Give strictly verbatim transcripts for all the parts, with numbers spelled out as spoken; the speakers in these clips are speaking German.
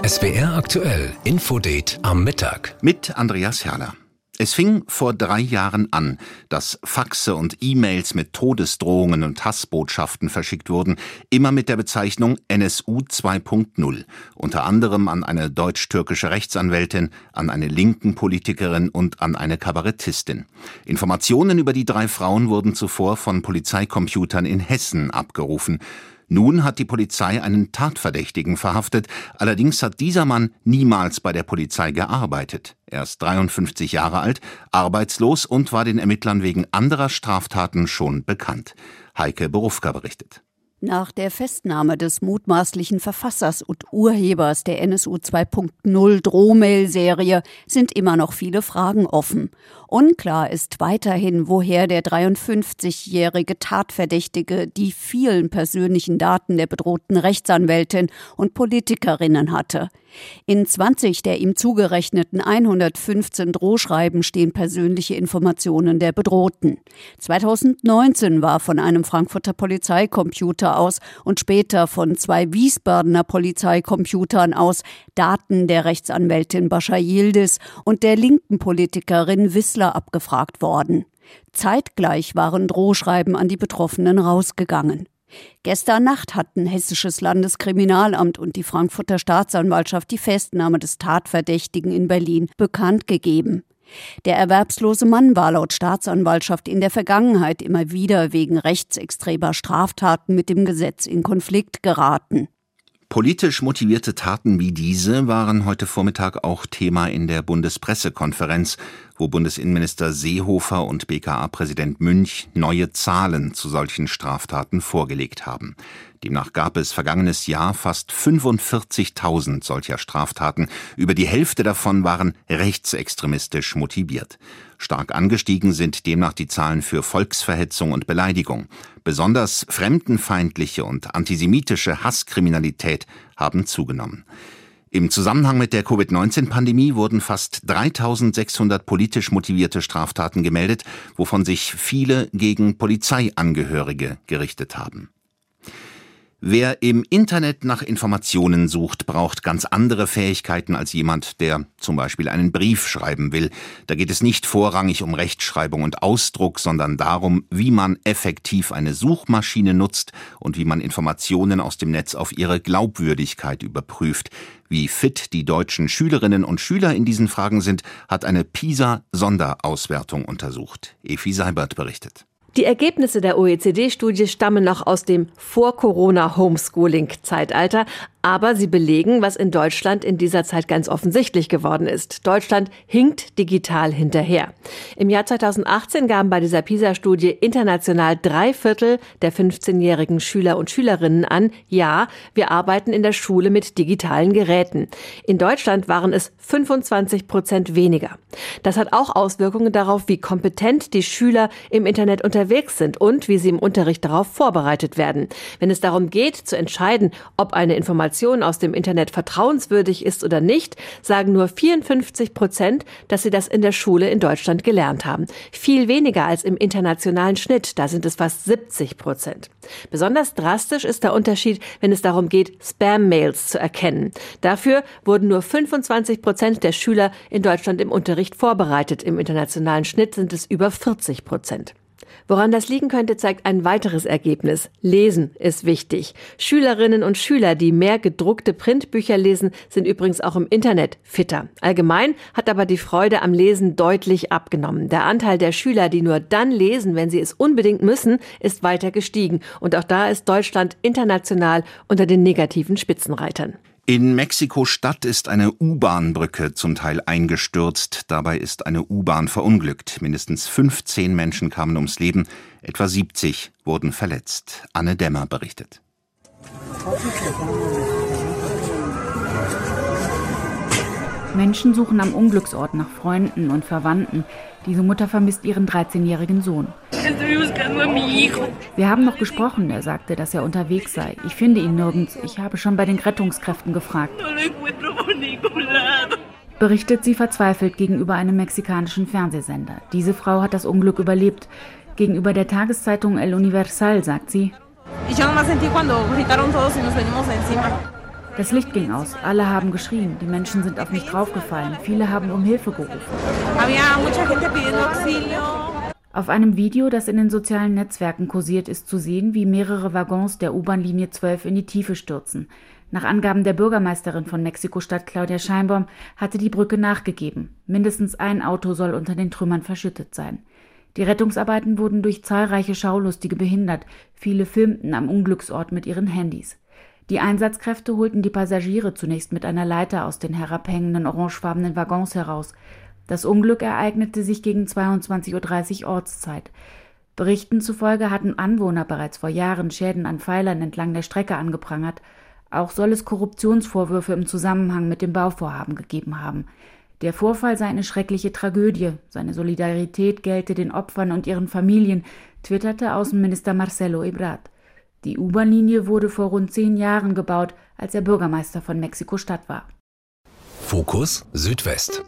S W R aktuell Infodate am Mittag. Mit Andreas Herrler. Es fing vor drei Jahren an, dass Faxe und E-Mails mit Todesdrohungen und Hassbotschaften verschickt wurden, immer mit der Bezeichnung N S U zwei Punkt null. Unter anderem an eine deutsch-türkische Rechtsanwältin, an eine linken Politikerin und an eine Kabarettistin. Informationen über die drei Frauen wurden zuvor von Polizeicomputern in Hessen abgerufen. Nun hat die Polizei einen Tatverdächtigen verhaftet, allerdings hat dieser Mann niemals bei der Polizei gearbeitet. Er ist dreiundfünfzig Jahre alt, arbeitslos und war den Ermittlern wegen anderer Straftaten schon bekannt. Heike Borufka berichtet. Nach der Festnahme des mutmaßlichen Verfassers und Urhebers der N S U zwei Punkt null Drohmail-Serie sind immer noch viele Fragen offen. Unklar ist weiterhin, woher der dreiundfünfzigjährige Tatverdächtige die vielen persönlichen Daten der bedrohten Rechtsanwältin und Politikerinnen hatte. In zwanzig der ihm zugerechneten hundertfünfzehn Drohschreiben stehen persönliche Informationen der Bedrohten. zweitausendneunzehn war von einem Frankfurter Polizeicomputer aus und später von zwei Wiesbadener Polizeicomputern aus Daten der Rechtsanwältin Başar Yildiz und der linken Politikerin Wissler abgefragt worden. Zeitgleich waren Drohschreiben an die Betroffenen rausgegangen. Gestern Nacht hatten Hessisches Landeskriminalamt und die Frankfurter Staatsanwaltschaft die Festnahme des Tatverdächtigen in Berlin bekannt gegeben. Der erwerbslose Mann war laut Staatsanwaltschaft in der Vergangenheit immer wieder wegen rechtsextremer Straftaten mit dem Gesetz in Konflikt geraten. Politisch motivierte Taten wie diese waren heute Vormittag auch Thema in der Bundespressekonferenz, wo Bundesinnenminister Seehofer und B K A-Präsident Münch neue Zahlen zu solchen Straftaten vorgelegt haben. Demnach gab es vergangenes Jahr fast fünfundvierzigtausend solcher Straftaten. Über die Hälfte davon waren rechtsextremistisch motiviert. Stark angestiegen sind demnach die Zahlen für Volksverhetzung und Beleidigung. Besonders fremdenfeindliche und antisemitische Hasskriminalität haben zugenommen. Im Zusammenhang mit der Covid neunzehn Pandemie wurden fast dreitausendsechshundert politisch motivierte Straftaten gemeldet, wovon sich viele gegen Polizeiangehörige gerichtet haben. Wer im Internet nach Informationen sucht, braucht ganz andere Fähigkeiten als jemand, der zum Beispiel einen Brief schreiben will. Da geht es nicht vorrangig um Rechtschreibung und Ausdruck, sondern darum, wie man effektiv eine Suchmaschine nutzt und wie man Informationen aus dem Netz auf ihre Glaubwürdigkeit überprüft. Wie fit die deutschen Schülerinnen und Schüler in diesen Fragen sind, hat eine PISA-Sonderauswertung untersucht. Efi Seibert berichtet. Die Ergebnisse der O E C D-Studie stammen noch aus dem Vor-Corona-Homeschooling-Zeitalter, aber sie belegen, was in Deutschland in dieser Zeit ganz offensichtlich geworden ist. Deutschland hinkt digital hinterher. Im Jahr zweitausendachtzehn gaben bei dieser PISA-Studie international drei Viertel der fünfzehnjährigen Schüler und Schülerinnen an, ja, wir arbeiten in der Schule mit digitalen Geräten. In Deutschland waren es fünfundzwanzig Prozent weniger. Das hat auch Auswirkungen darauf, wie kompetent die Schüler im Internet unterwegs sind und wie sie im Unterricht darauf vorbereitet werden. Wenn es darum geht, zu entscheiden, ob eine Information aus dem Internet vertrauenswürdig ist oder nicht, sagen nur vierundfünfzig Prozent, dass sie das in der Schule in Deutschland gelernt haben. Viel weniger als im internationalen Schnitt, da sind es fast siebzig Prozent. Besonders drastisch ist der Unterschied, wenn es darum geht, Spam-Mails zu erkennen. Dafür wurden nur fünfundzwanzig Prozent der Schüler in Deutschland im Unterricht vorbereitet. Im internationalen Schnitt sind es über vierzig Prozent. Woran das liegen könnte, zeigt ein weiteres Ergebnis. Lesen ist wichtig. Schülerinnen und Schüler, die mehr gedruckte Printbücher lesen, sind übrigens auch im Internet fitter. Allgemein hat aber die Freude am Lesen deutlich abgenommen. Der Anteil der Schüler, die nur dann lesen, wenn sie es unbedingt müssen, ist weiter gestiegen. Und auch da ist Deutschland international unter den negativen Spitzenreitern. In Mexiko-Stadt ist eine U-Bahn-Brücke zum Teil eingestürzt. Dabei ist eine U-Bahn verunglückt. Mindestens fünfzehn Menschen kamen ums Leben. Etwa siebzig wurden verletzt. Anne Dämmer berichtet. Menschen suchen am Unglücksort nach Freunden und Verwandten. Diese Mutter vermisst ihren dreizehnjährigen Sohn. Wir haben noch gesprochen, er sagte, dass er unterwegs sei. Ich finde ihn nirgends. Ich habe schon bei den Rettungskräften gefragt. Berichtet sie verzweifelt gegenüber einem mexikanischen Fernsehsender. Diese Frau hat das Unglück überlebt. Gegenüber der Tageszeitung El Universal sagt sie: Das Licht ging aus, alle haben geschrien, die Menschen sind auf mich draufgefallen, viele haben um Hilfe gerufen. Auf einem Video, das in den sozialen Netzwerken kursiert, ist zu sehen, wie mehrere Waggons der U-Bahn-Linie zwölf in die Tiefe stürzen. Nach Angaben der Bürgermeisterin von Mexiko-Stadt, Claudia Scheinbaum, hatte die Brücke nachgegeben. Mindestens ein Auto soll unter den Trümmern verschüttet sein. Die Rettungsarbeiten wurden durch zahlreiche Schaulustige behindert. Viele filmten am Unglücksort mit ihren Handys. Die Einsatzkräfte holten die Passagiere zunächst mit einer Leiter aus den herabhängenden orangefarbenen Waggons heraus. Das Unglück ereignete sich gegen zweiundzwanzig Uhr dreißig Ortszeit. Berichten zufolge hatten Anwohner bereits vor Jahren Schäden an Pfeilern entlang der Strecke angeprangert. Auch soll es Korruptionsvorwürfe im Zusammenhang mit dem Bauvorhaben gegeben haben. Der Vorfall sei eine schreckliche Tragödie. Seine Solidarität gelte den Opfern und ihren Familien, twitterte Außenminister Marcelo Ebrard. Die U-Bahn-Linie wurde vor rund zehn Jahren gebaut, als er Bürgermeister von Mexiko-Stadt war. Fokus Südwest.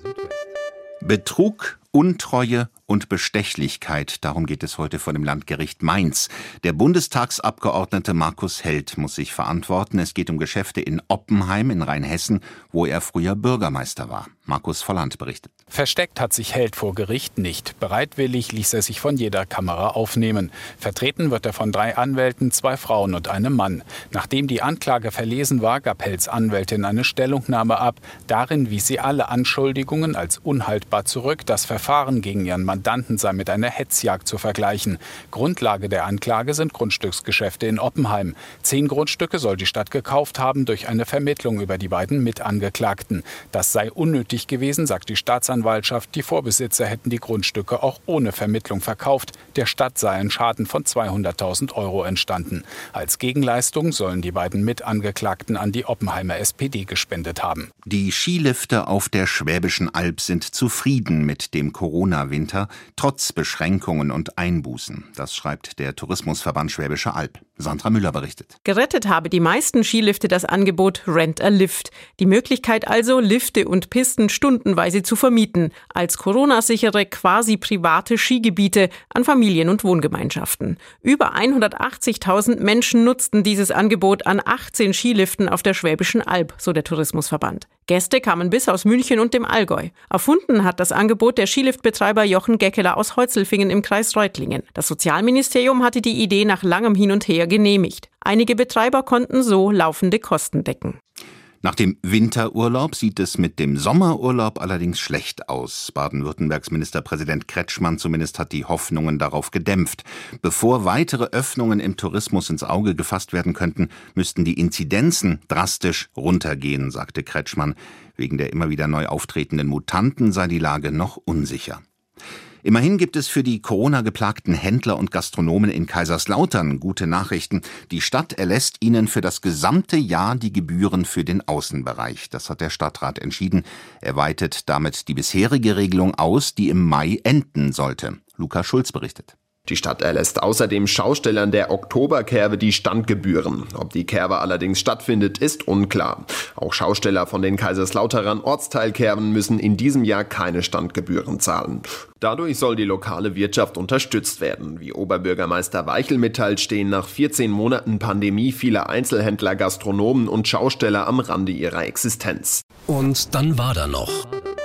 Betrug, Untreue und Bestechlichkeit, darum geht es heute vor dem Landgericht Mainz. Der Bundestagsabgeordnete Markus Held muss sich verantworten. Es geht um Geschäfte in Oppenheim in Rheinhessen, wo er früher Bürgermeister war. Markus Volland berichtet. Versteckt hat sich Held vor Gericht nicht. Bereitwillig ließ er sich von jeder Kamera aufnehmen. Vertreten wird er von drei Anwälten, zwei Frauen und einem Mann. Nachdem die Anklage verlesen war, gab Helds Anwältin eine Stellungnahme ab. Darin wies sie alle Anschuldigungen als unhaltbar zurück. Das Verfahren gegen ihren Mandanten sei mit einer Hetzjagd zu vergleichen. Grundlage der Anklage sind Grundstücksgeschäfte in Oppenheim. Zehn Grundstücke soll die Stadt gekauft haben durch eine Vermittlung über die beiden Mitangeklagten. Das sei unnötig gewesen, sagt die Staatsanwaltschaft. Die Vorbesitzer hätten die Grundstücke auch ohne Vermittlung verkauft. Der Stadt sei ein Schaden von zweihunderttausend Euro entstanden. Als Gegenleistung sollen die beiden Mitangeklagten an die Oppenheimer S P D gespendet haben. Die Skilifte auf der Schwäbischen Alb sind zufrieden mit dem Corona-Winter, trotz Beschränkungen und Einbußen. Das schreibt der Tourismusverband Schwäbische Alb. Sandra Müller berichtet. Gerettet habe die meisten Skilifte das Angebot Rent a Lift. Die Möglichkeit also, Lifte und Pisten stundenweise zu vermieten, als Corona-sichere, quasi private Skigebiete an Familien- und Wohngemeinschaften. Über hundertachtzigtausend Menschen nutzten dieses Angebot an achtzehn Skiliften auf der Schwäbischen Alb, so der Tourismusverband. Gäste kamen bis aus München und dem Allgäu. Erfunden hat das Angebot der Skiliftbetreiber Jochen Geckeler aus Heutzelfingen im Kreis Reutlingen. Das Sozialministerium hatte die Idee nach langem Hin und Her genehmigt. Einige Betreiber konnten so laufende Kosten decken. Nach dem Winterurlaub sieht es mit dem Sommerurlaub allerdings schlecht aus. Baden-Württembergs Ministerpräsident Kretschmann zumindest hat die Hoffnungen darauf gedämpft. Bevor weitere Öffnungen im Tourismus ins Auge gefasst werden könnten, müssten die Inzidenzen drastisch runtergehen, sagte Kretschmann. Wegen der immer wieder neu auftretenden Mutanten sei die Lage noch unsicher. Immerhin gibt es für die Corona-geplagten Händler und Gastronomen in Kaiserslautern gute Nachrichten. Die Stadt erlässt ihnen für das gesamte Jahr die Gebühren für den Außenbereich. Das hat der Stadtrat entschieden. Er weitet damit die bisherige Regelung aus, die im Mai enden sollte. Luca Schulz berichtet. Die Stadt erlässt außerdem Schaustellern der Oktoberkerwe die Standgebühren. Ob die Kerwe allerdings stattfindet, ist unklar. Auch Schausteller von den Kaiserslauterern Ortsteilkerven müssen in diesem Jahr keine Standgebühren zahlen. Dadurch soll die lokale Wirtschaft unterstützt werden. Wie Oberbürgermeister Weichel mitteilt, stehen nach vierzehn Monaten Pandemie viele Einzelhändler, Gastronomen und Schausteller am Rande ihrer Existenz. Und dann war da noch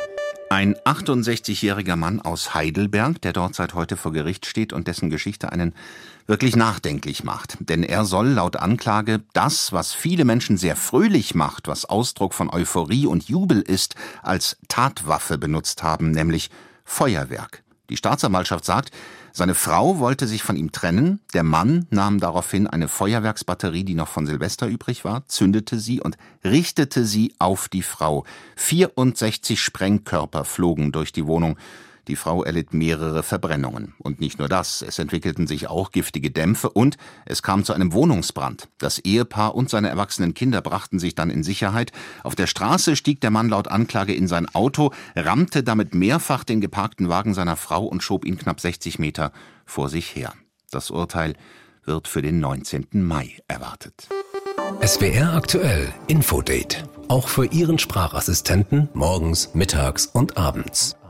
ein achtundsechzigjähriger Mann aus Heidelberg, der dort seit heute vor Gericht steht und dessen Geschichte einen wirklich nachdenklich macht. Denn er soll laut Anklage das, was viele Menschen sehr fröhlich macht, was Ausdruck von Euphorie und Jubel ist, als Tatwaffe benutzt haben, nämlich Feuerwerk. Die Staatsanwaltschaft sagt, seine Frau wollte sich von ihm trennen. Der Mann nahm daraufhin eine Feuerwerksbatterie, die noch von Silvester übrig war, zündete sie und richtete sie auf die Frau. vierundsechzig Sprengkörper flogen durch die Wohnung. Die Frau erlitt mehrere Verbrennungen. Und nicht nur das, es entwickelten sich auch giftige Dämpfe und es kam zu einem Wohnungsbrand. Das Ehepaar und seine erwachsenen Kinder brachten sich dann in Sicherheit. Auf der Straße stieg der Mann laut Anklage in sein Auto, rammte damit mehrfach den geparkten Wagen seiner Frau und schob ihn knapp sechzig Meter vor sich her. Das Urteil wird für den neunzehnten Mai erwartet. S W R aktuell Infodate. Auch für Ihren Sprachassistenten morgens, mittags und abends.